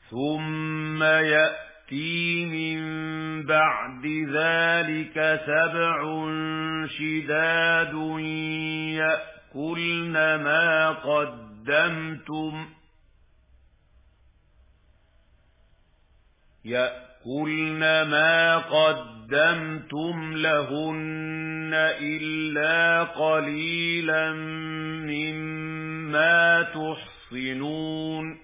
ثم يأتي من بعد ذلك 7 شداد يأكلن ما قدمتم لهن إلا قليلا مما تحصنون